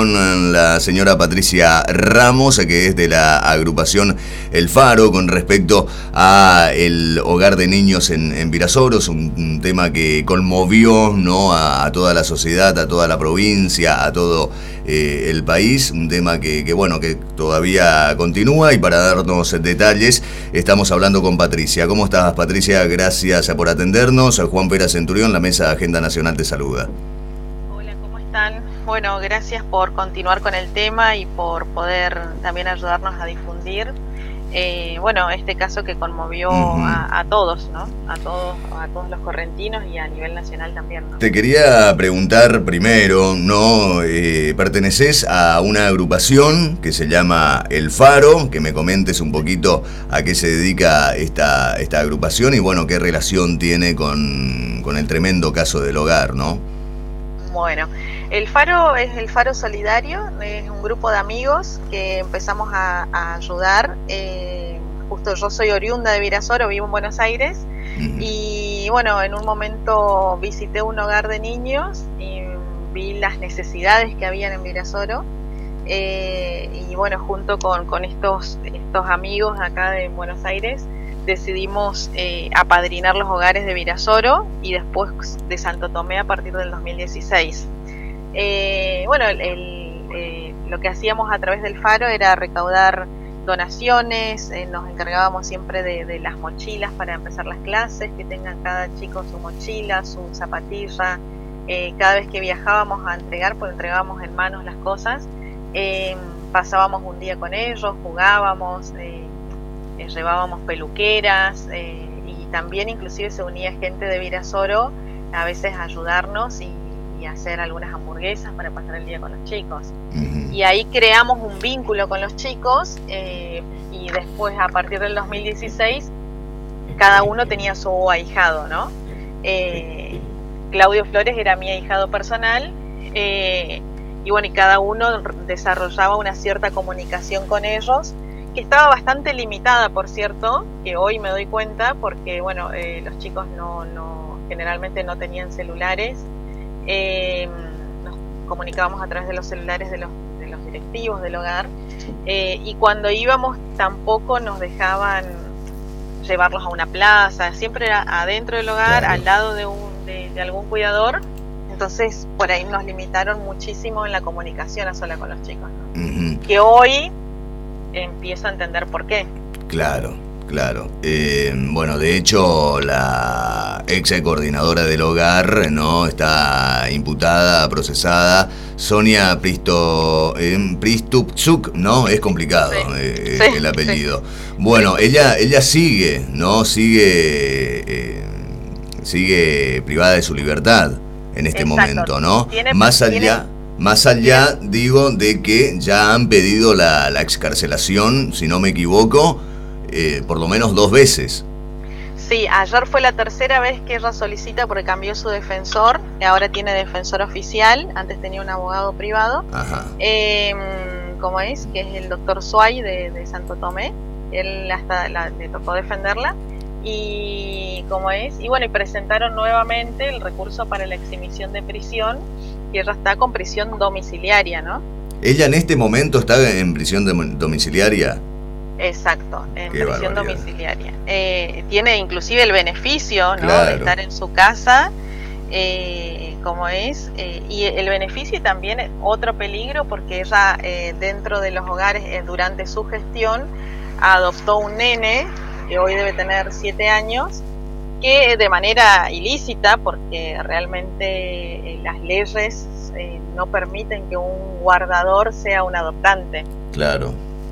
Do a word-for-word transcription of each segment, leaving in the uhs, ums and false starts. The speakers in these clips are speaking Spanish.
con la señora Patricia Ramos, que es de la agrupación El Faro, con respecto a el hogar de niños en, en Virasoro. Es un, un tema que conmovió, ¿no?, a, a toda la sociedad, a toda la provincia, a todo eh, el país. Un tema que, que, bueno, que todavía continúa, y para darnos detalles estamos hablando con Patricia. ¿Cómo estás, Patricia? Gracias por atendernos. Juan Pera Centurión, la Mesa de Agenda Nacional, te saluda. Hola, ¿cómo están? Bueno, gracias por continuar con el tema y por poder también ayudarnos a difundir eh, bueno, este caso que conmovió uh-huh. a, a todos, ¿no? A todos, a todos los correntinos y a nivel nacional también, ¿no? Te quería preguntar primero, ¿no? Eh, perteneces a una agrupación que se llama El Faro, que me comentes un poquito a qué se dedica esta, esta agrupación y, bueno, qué relación tiene con, con el tremendo caso del hogar, ¿no? Bueno, El Faro es el Faro Solidario, es un grupo de amigos que empezamos a, a ayudar. Eh, justo yo soy oriunda de Virasoro, vivo en Buenos Aires, uh-huh. y bueno, en un momento visité un hogar de niños y vi las necesidades que habían en Virasoro, eh, y bueno, junto con, con estos, estos amigos acá de Buenos Aires, decidimos eh, apadrinar los hogares de Virasoro y después de Santo Tomé a partir del dos mil dieciséis. Eh, bueno, el, el, eh, lo que hacíamos a través del Faro era recaudar donaciones, eh, nos encargábamos siempre de, de las mochilas para empezar las clases, que tengan cada chico su mochila, su zapatilla. Eh, cada vez que viajábamos a entregar, pues entregábamos en manos las cosas, eh, pasábamos un día con ellos, jugábamos, eh, Eh, llevábamos peluqueras, eh, y también inclusive se unía gente de Virasoro a veces a ayudarnos y, y hacer algunas hamburguesas para pasar el día con los chicos. Uh-huh. Y ahí creamos un vínculo con los chicos, eh, y después a partir del dos mil dieciséis cada uno tenía su ahijado, ¿no? Eh, Claudio Flores era mi ahijado personal, eh, y bueno, y cada uno desarrollaba una cierta comunicación con ellos, que estaba bastante limitada, por cierto, que hoy me doy cuenta, porque bueno, eh, los chicos no, no generalmente no tenían celulares, eh, nos comunicábamos a través de los celulares de los, de los directivos del hogar, eh, y cuando íbamos tampoco nos dejaban llevarlos a una plaza, siempre era adentro del hogar, claro, al lado de, un, de, de algún cuidador. Entonces por ahí nos limitaron muchísimo en la comunicación a sola con los chicos, ¿no? Uh-huh. Que hoy empiezo a entender por qué. Claro, claro. Eh, bueno, de hecho, la ex coordinadora del hogar, ¿no?, está imputada, procesada. Sonia Pristo, eh, Pristupchuk, ¿no? Es complicado, sí, eh, sí, el apellido. Sí. Bueno, ella, ella sigue, ¿no? Sigue, eh, sigue privada de su libertad en este Exacto. momento, ¿no? ¿Tiene, Más allá... ¿tiene? Más allá, digo, de que ya han pedido la, la excarcelación, si no me equivoco, eh, por lo menos dos veces. Sí, ayer fue la tercera vez que ella solicita porque cambió su defensor, ahora tiene defensor oficial, antes tenía un abogado privado. Ajá. Eh, ¿Cómo es? Que es el doctor Suay de, de Santo Tomé, él hasta la, le tocó defenderla. Y ¿cómo es? Y bueno, y presentaron nuevamente el recurso para la exhibición de prisión, que ella está con prisión domiciliaria, ¿no? ¿Ella en este momento está en prisión domiciliaria? Exacto, en Qué prisión barbaridad. domiciliaria. Eh, tiene inclusive el beneficio, ¿no?, claro, de estar en su casa, eh, como es, eh, y el beneficio y también otro peligro, porque ella eh, dentro de los hogares, eh, durante su gestión, adoptó un nene que hoy debe tener siete años, que de manera ilícita, porque realmente eh, las leyes eh, no permiten que un guardador sea un adoptante. Claro.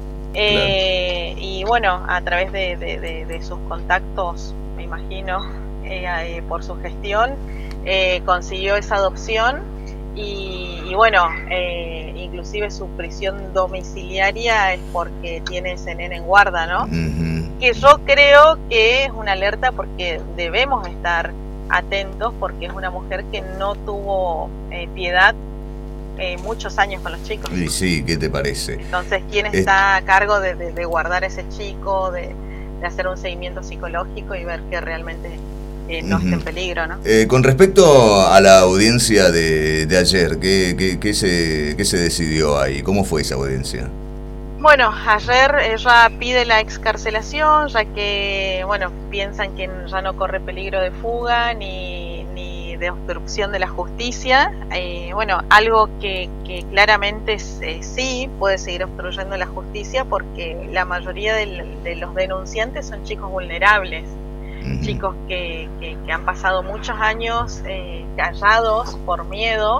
Eh, claro. Y bueno, a través de, de, de, de sus contactos, me imagino, eh, eh, por su gestión, eh, consiguió esa adopción y, y bueno, eh, inclusive su prisión domiciliaria es porque tiene ese nene en guarda, ¿no? Uh-huh. Que yo creo que es una alerta porque debemos estar atentos, porque es una mujer que no tuvo eh, piedad eh, muchos años con los chicos. Y sí, ¿qué te parece? Entonces, ¿quién está es... a cargo de, de, de guardar a ese chico, de, de hacer un seguimiento psicológico y ver que realmente eh, no uh-huh. esté en peligro, ¿no? Eh, con respecto a la audiencia de, de ayer, ¿qué, qué, qué, se, ¿qué se decidió ahí? ¿Cómo fue esa audiencia? Bueno, ayer ella pide la excarcelación, ya que, bueno, piensan que ya no corre peligro de fuga ni, ni de obstrucción de la justicia. Eh, bueno, algo que, que claramente eh, sí puede seguir obstruyendo la justicia, porque la mayoría de, de los denunciantes son chicos vulnerables, uh-huh. chicos que, que, que han pasado muchos años eh, callados por miedo,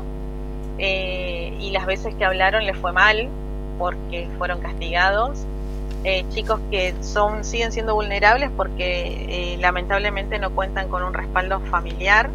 eh, y las veces que hablaron les fue mal, porque fueron castigados, eh, chicos que son siguen siendo vulnerables porque eh, lamentablemente no cuentan con un respaldo familiar,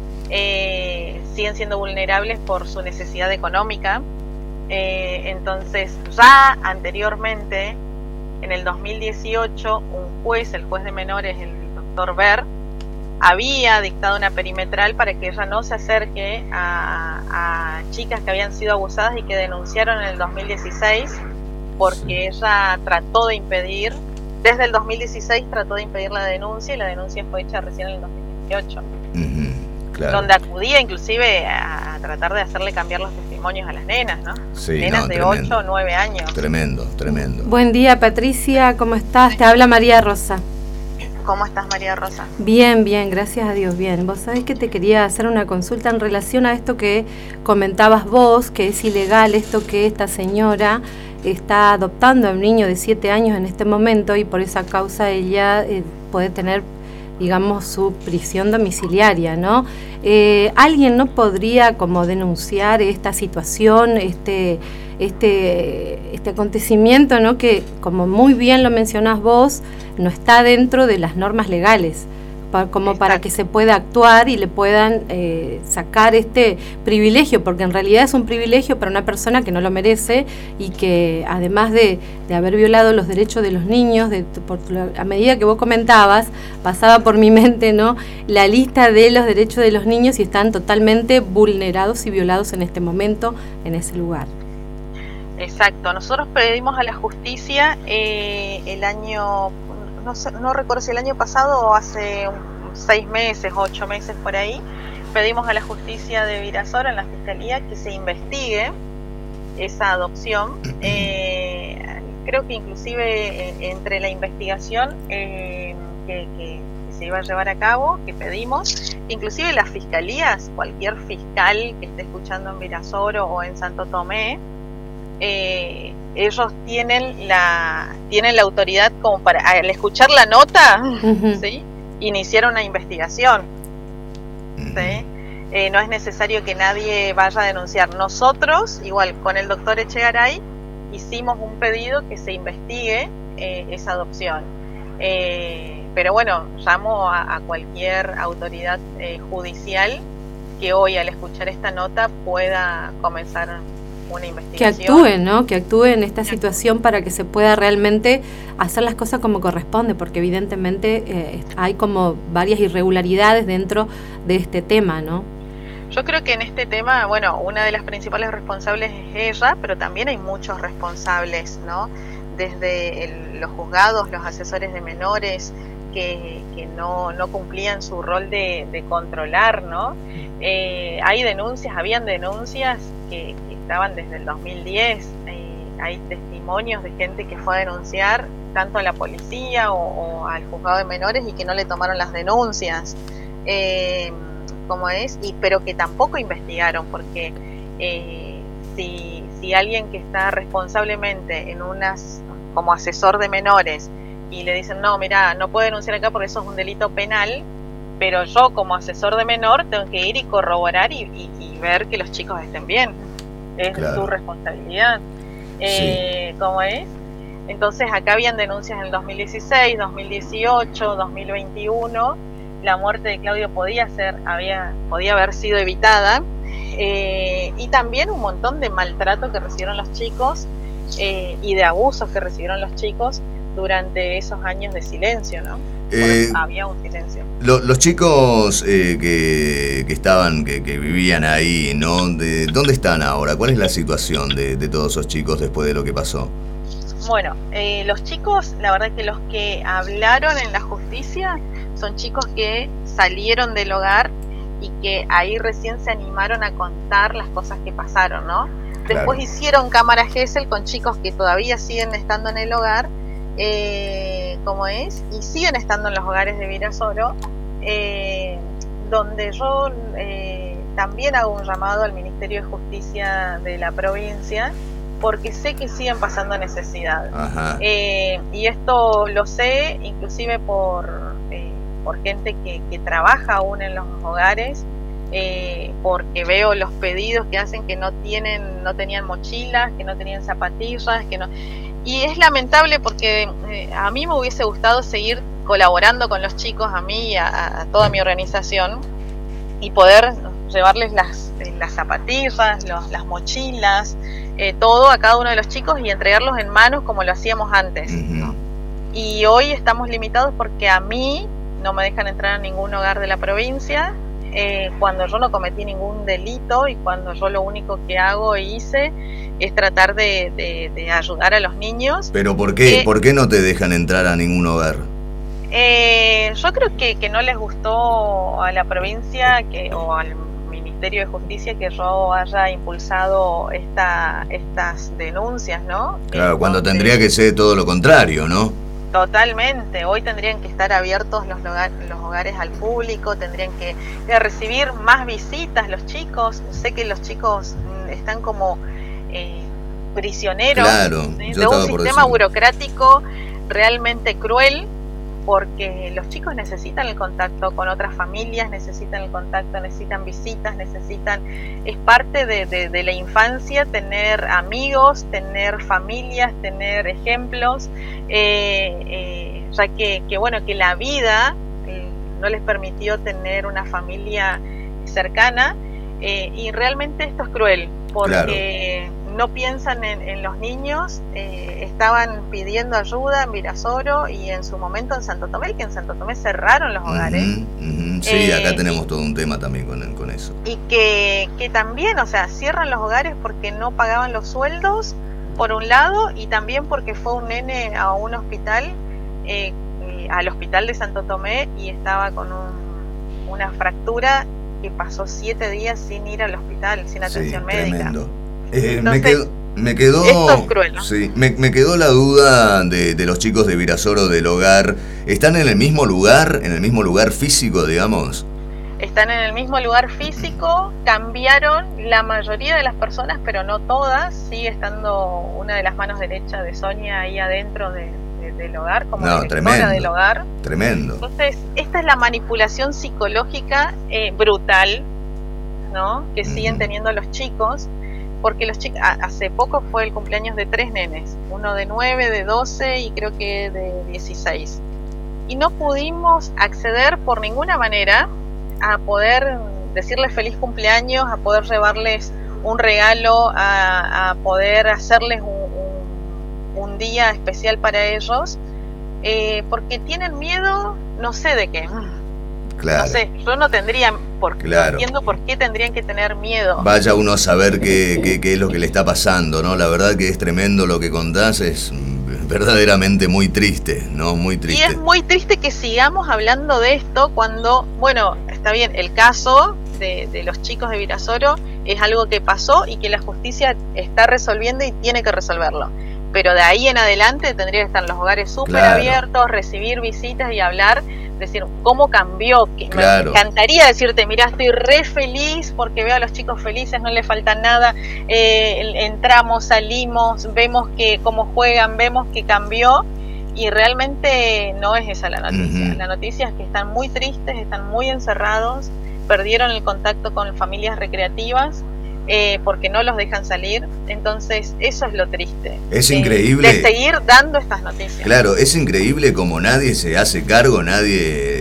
eh, siguen siendo vulnerables por su necesidad económica, eh, entonces ya anteriormente, en el dos mil dieciocho, un juez, el juez de menores, el doctor Ver, había dictado una perimetral para que ella no se acerque a, a chicas que habían sido abusadas y que denunciaron en el dos mil dieciséis, porque ella trató de impedir, desde el dos mil dieciséis trató de impedir la denuncia, y la denuncia fue hecha recién en el dos mil dieciocho, uh-huh, claro. donde acudía inclusive a, a tratar de hacerle cambiar los testimonios a las nenas, ¿no? Sí, nenas no, de tremendo. ocho o nueve años. Tremendo, tremendo. Buen día, Patricia, ¿cómo estás? Te habla María Rosa. ¿Cómo estás, María Rosa? Bien, bien, gracias a Dios, bien. Vos sabés que te quería hacer una consulta en relación a esto que comentabas vos, que es ilegal esto que esta señora está adoptando a un niño de siete años en este momento, y por esa causa ella eh, puede tener, digamos, su prisión domiciliaria, ¿no? Eh, ¿Alguien no podría como denunciar esta situación, este, este, este acontecimiento, ¿no? Que, como muy bien lo mencionás vos, no está dentro de las normas legales, pa, como Exacto. para que se pueda actuar y le puedan eh, sacar este privilegio, porque en realidad es un privilegio para una persona que no lo merece, y que además de, de haber violado los derechos de los niños, de, por, a medida que vos comentabas, pasaba por mi mente, ¿no?, la lista de los derechos de los niños, y están totalmente vulnerados y violados en este momento en ese lugar. Exacto, nosotros pedimos a la justicia eh, el año, no, sé, no recuerdo si el año pasado o hace un, seis meses, ocho meses por ahí, pedimos a la justicia de Virasoro, en la fiscalía, que se investigue esa adopción. Eh, creo que inclusive eh, entre la investigación eh, que, que, que se iba a llevar a cabo, que pedimos, inclusive las fiscalías, cualquier fiscal que esté escuchando en Virasoro o en Santo Tomé, Eh, ellos tienen la tienen la autoridad como para, al escuchar la nota, uh-huh. ¿sí?, iniciar una investigación, ¿sí? Eh, no es necesario que nadie vaya a denunciar. Nosotros, igual con el doctor Echegaray, hicimos un pedido que se investigue eh, esa adopción, eh, pero bueno, llamo a, a cualquier autoridad eh, judicial que hoy, al escuchar esta nota, pueda comenzar una investigación. Que actúe, ¿no? Que actúe en esta situación para que se pueda realmente hacer las cosas como corresponde, porque evidentemente eh, hay como varias irregularidades dentro de este tema, ¿no? Yo creo que en este tema, bueno, una de las principales responsables es ella, pero también hay muchos responsables, ¿no? Desde el, los juzgados, los asesores de menores, que, que no, no cumplían su rol de, de controlar, ¿no? Eh, hay denuncias, habían denuncias que, que estaban desde el dos mil diez, eh, hay testimonios de gente que fue a denunciar tanto a la policía o, o al juzgado de menores y que no le tomaron las denuncias, eh, como es, y pero que tampoco investigaron, porque eh, si, si alguien que está responsablemente en unas, como asesor de menores, y le dicen, no, mira, no puedo denunciar acá porque eso es un delito penal, pero yo como asesor de menor tengo que ir y corroborar y, y, y ver que los chicos estén bien. Es claro. Su responsabilidad. Eh, sí. ¿Cómo es? Entonces acá habían denuncias en el dos mil dieciséis, dos mil dieciocho, dos mil veintiuno. La muerte de Claudio podía ser, había, podía haber sido evitada. Eh, y también un montón de maltrato que recibieron los chicos eh, y de abusos que recibieron los chicos durante esos años de silencio, ¿no? Eh, había un silencio. Lo, los chicos eh, que, que estaban, que, que vivían ahí, ¿no? De, ¿dónde están ahora? ¿Cuál es la situación de, de todos esos chicos después de lo que pasó? Bueno, eh, los chicos, la verdad que los que hablaron en la justicia son chicos que salieron del hogar y que ahí recién se animaron a contar las cosas que pasaron, ¿no? Después claro. hicieron cámara Gesell con chicos que todavía siguen estando en el hogar, eh, como es, y siguen estando en los hogares de Virasoro, eh, donde yo eh, también hago un llamado al Ministerio de Justicia de la provincia, porque sé que siguen pasando necesidad. Eh, y esto lo sé inclusive por, eh, por gente que, que trabaja aún en los hogares, eh, porque veo los pedidos que hacen que no tienen, no tenían mochilas, que no tenían zapatillas, que no. Y es lamentable porque eh, a mí me hubiese gustado seguir colaborando con los chicos, a mí y a, a toda mi organización, y poder llevarles las, las zapatillas, los, las mochilas, eh, todo a cada uno de los chicos y entregarlos en manos como lo hacíamos antes, ¿no? Y hoy estamos limitados porque a mí no me dejan entrar a ningún hogar de la provincia, eh, cuando yo no cometí ningún delito y cuando yo lo único que hago e hice es tratar de, de, de ayudar a los niños. ¿Pero por qué? Eh, ¿Por qué no te dejan entrar a ningún hogar? Eh, yo creo que, que no les gustó a la provincia que, o al Ministerio de Justicia que yo haya impulsado esta, estas denuncias, ¿no? Claro, Entonces, cuando tendría que ser todo lo contrario, ¿no? Totalmente, hoy tendrían que estar abiertos los, hogar, los hogares al público, tendrían que, que recibir más visitas los chicos. Sé que los chicos están como eh, prisioneros, claro, ¿sí? de un sistema burocrático realmente cruel, porque los chicos necesitan el contacto con otras familias, necesitan el contacto, necesitan visitas, necesitan, es parte de, de, de la infancia tener amigos, tener familias, tener ejemplos, eh, eh, ya que, que bueno, que la vida eh, no les permitió tener una familia cercana, eh, y realmente esto es cruel, porque claro. no piensan en, en los niños. Eh, estaban pidiendo ayuda en Virasoro y en su momento en Santo Tomé, que en Santo Tomé cerraron los hogares. Uh-huh, uh-huh. Sí, eh, acá tenemos todo un tema también con, con eso. Y que, que también, o sea, cierran los hogares porque no pagaban los sueldos, por un lado, y también porque fue un nene a un hospital, eh, al hospital de Santo Tomé, y estaba con un, una fractura que pasó siete días sin ir al hospital, sin atención sí, médica. Tremendo. Eh, Entonces, me quedó, me quedó, esto es cruel, ¿no? Sí, me, me quedó la duda de, de los chicos de Virasoro del hogar. ¿Están en el mismo lugar, en el mismo lugar físico, digamos? Están en el mismo lugar físico, cambiaron la mayoría de las personas, pero no todas. Sigue estando una de las manos derechas de Sonia ahí adentro de, de, del hogar, como no, directora tremendo, del hogar. Tremendo. Entonces, esta es la manipulación psicológica eh, brutal, ¿no? Que uh-huh. siguen teniendo los chicos. Porque los chicos, hace poco fue el cumpleaños de tres nenes, uno de nueve, de doce y creo que de dieciséis. Y no pudimos acceder por ninguna manera a poder decirles feliz cumpleaños, a poder llevarles un regalo, a, a poder hacerles un, un, un día especial para ellos, eh, porque tienen miedo, no sé de qué. Claro. No sé, yo no tendría, por, claro. no entiendo por qué tendrían que tener miedo. Vaya uno a saber qué, qué, qué es lo que le está pasando, ¿no? La verdad que es tremendo lo que contás, es verdaderamente muy triste, ¿no? Muy triste. Y es muy triste que sigamos hablando de esto cuando, bueno, está bien, el caso de, de los chicos de Virasoro es algo que pasó y que la justicia está resolviendo y tiene que resolverlo. Pero de ahí en adelante tendría que estar en los hogares súper claro. abiertos, recibir visitas y hablar, decir cómo cambió. Claro. Me encantaría decirte, mira, estoy re feliz porque veo a los chicos felices, no les falta nada, eh, entramos, salimos, vemos que cómo juegan, vemos que cambió, y realmente no es esa la noticia. Uh-huh. La noticia es que están muy tristes, están muy encerrados, perdieron el contacto con familias recreativas, Eh, porque no los dejan salir. Entonces eso es lo triste, es increíble, eh, de seguir dando estas noticias. Claro, es increíble como nadie se hace cargo, nadie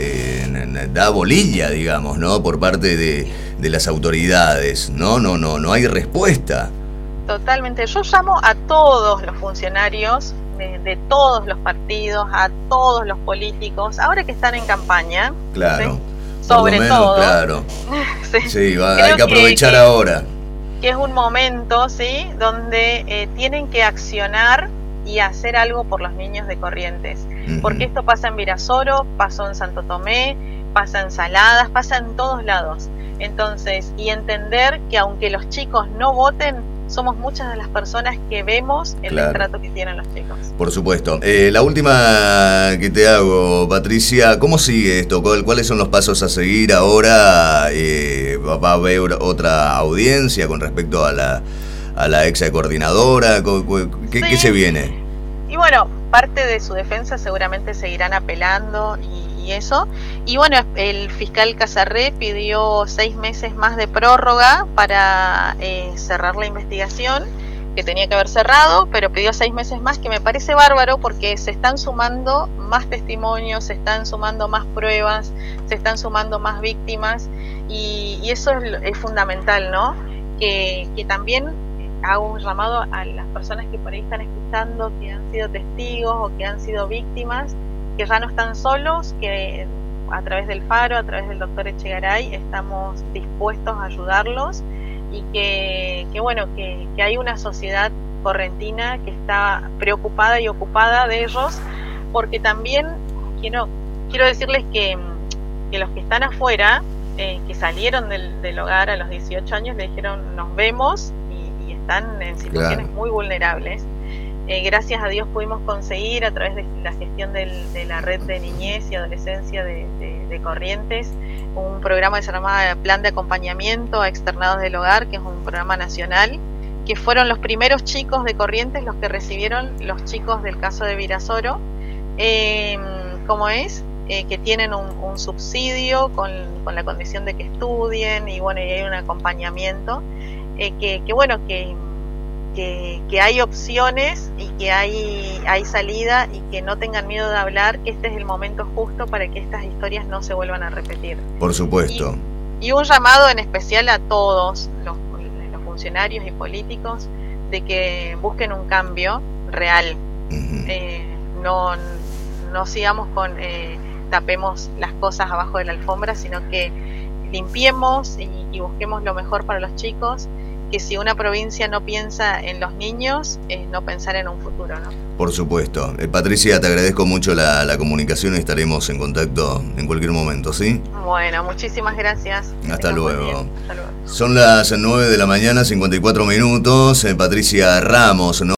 eh, da bolilla, digamos, ¿no? Por parte de, de las autoridades, no, no, no, no hay respuesta. Totalmente, yo llamo a todos los funcionarios de, de todos los partidos, a todos los políticos, ahora que están en campaña, claro, ¿sí? Sobre menos, todo, claro. sí, sí va, hay que aprovechar que, ahora. Que es un momento, ¿sí? Donde eh, tienen que accionar y hacer algo por los niños de Corrientes. Uh-huh. Porque esto pasa en Virasoro, pasó en Santo Tomé, pasa ensaladas, pasa en todos lados. Entonces, y entender que aunque los chicos no voten, somos muchas de las personas que vemos el claro. maltrato que tienen los chicos. Por supuesto. Eh, la última que te hago, Patricia, ¿cómo sigue esto? ¿Cuáles son los pasos a seguir ahora? Eh, ¿Va a haber otra audiencia con respecto a la, a la ex coordinadora? ¿Qué, sí. ¿Qué se viene? Y bueno, parte de su defensa seguramente seguirán apelando y, y eso. Y bueno, el fiscal Casarré pidió seis meses más de prórroga para eh, cerrar la investigación, que tenía que haber cerrado, pero pidió seis meses más, que me parece bárbaro porque se están sumando más testimonios, se están sumando más pruebas, se están sumando más víctimas, y, y eso es, es fundamental, ¿no? Que, que también hago un llamado a las personas que por ahí están escuchando, que han sido testigos o que han sido víctimas, que ya no están solos, que a través del Faro, a través del doctor Echegaray, estamos dispuestos a ayudarlos, y que, que bueno, que, que hay una sociedad correntina que está preocupada y ocupada de ellos, porque también quiero, quiero decirles que, que los que están afuera, eh, que salieron del, del hogar a los dieciocho años, le dijeron nos vemos, y, y están en situaciones claro. muy vulnerables. Eh, gracias a Dios pudimos conseguir, a través de la gestión del, de la red de niñez y adolescencia de, de, de Corrientes, un programa que se llama Plan de Acompañamiento a Externados del Hogar, que es un programa nacional, que fueron los primeros chicos de Corrientes los que recibieron los chicos del caso de Virasoro, eh, como es, eh, que tienen un, un subsidio con, con la condición de que estudien, y bueno, y hay un acompañamiento, eh, que, que bueno, que Que, que hay opciones y que hay, hay salida, y que no tengan miedo de hablar, que este es el momento justo para que estas historias no se vuelvan a repetir. Por supuesto. Y, y un llamado en especial a todos los, los funcionarios y políticos de que busquen un cambio real. Uh-huh. eh, no, no sigamos con eh, tapemos las cosas abajo de la alfombra, sino que limpiemos y, y busquemos lo mejor para los chicos, que si una provincia no piensa en los niños, es no pensar en un futuro, ¿no? Por supuesto. Eh, Patricia, te agradezco mucho la, la comunicación y estaremos en contacto en cualquier momento, ¿sí? Bueno, muchísimas gracias. Hasta luego. Hasta luego. Son las nueve de la mañana, cincuenta y cuatro minutos. Eh, Patricia Ramos, ¿no?